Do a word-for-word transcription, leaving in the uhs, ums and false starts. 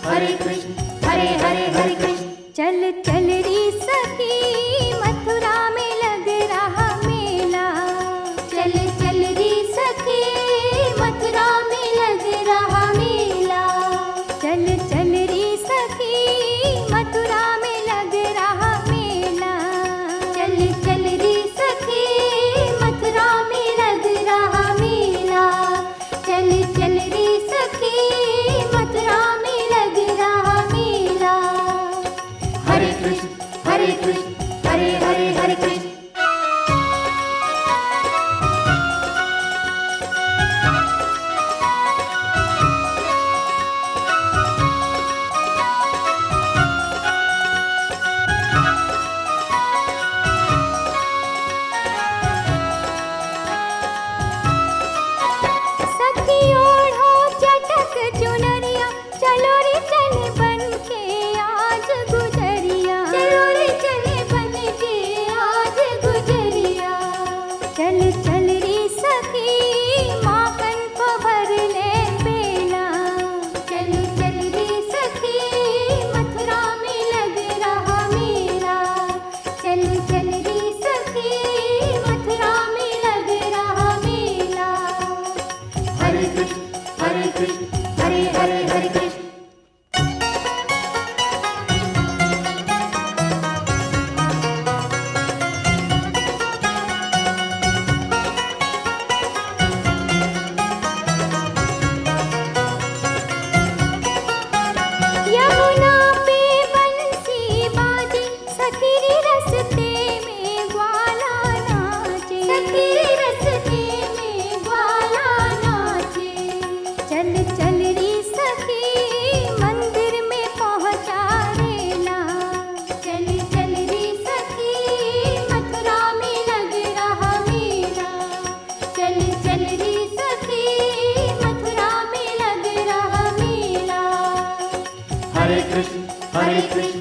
हरे कृष्ण हरे हरे हरे कृष्ण। चल चल री सखी मथुरा में लग रहा मेला। चल चल री सखी मथुरा में लग रहा मेला। चल चल री सखी मथुरा में लग रहा मेला। चल चल री सखी मथुरा में लग रहा मेला। चल चल री सखी मथुरा में लग रहा मेला। हरे कृष्ण हरे कृष्ण हरे हरे हरे कृष्ण। सखी ओढ़ो चटक चुनरिया, चलो रे चले बन के आज गुजरिया। चलो रे चले बन के आज गुजरिया। चल चल री सखी माखन को भर ले बेला। चल चल री सखी मथुरा में लग रहा मेला। चल चल री सखी मथुरा में लग रहा मेला। हरे कृष्ण हरे कृष्ण हरे हरे हरे कृष्ण। यमुना पे बंसी बाजे, सखी रे रस्ते में ग्वाला नाचे। सखी रस्ते में ग्वाला नाचे। चल चल री सखी मंदिर में पहुँचा रेला। चल चल री सखी मथुरा में लग रहा मेला। चल चल री सखी मथुरा में लग रहा मेला। हरे कृष्ण हरे कृष्ण